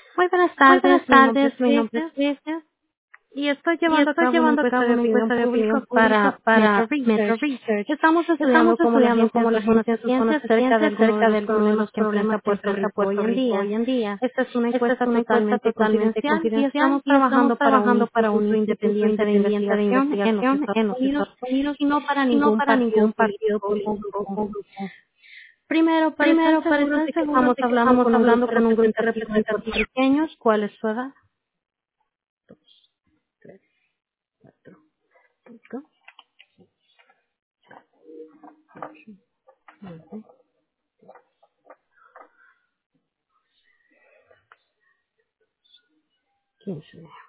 Muy buenas Mi nombre es tardes, mi nombre es Tricia Tricia y estoy y llevando a estoy cabo una llevando a encuesta cabo de una opinión encuesta de opinión pública pública Metro para Metro Research. Research. Estamos estudiando Estamos cómo la estudiando gente cómo la gente reconoce se ciencia conoce acerca de ciencia algunos de acerca de los algunos de problemas los que enfrenta problemas que Puerto enfrenta Rico hoy Puerto en Rico día. hoy en día. Esta es una Esta es encuesta una encuesta totalmente totalmente confidencial y confidencial estamos y estamos trabajando para un trabajando para un instituto instituto independiente de independiente de investigación en los investigación Estados en los Unidos Estados Unidos y no para y no ningún para partido ningún partido político o político grupo. o grupo. Primero, para estar Primero, para seguros estar de que seguros estamos de que hablando estamos con un hablando grupo con un grupo representativo de representativo. puertorriqueños, ¿cuál es su edad? 15.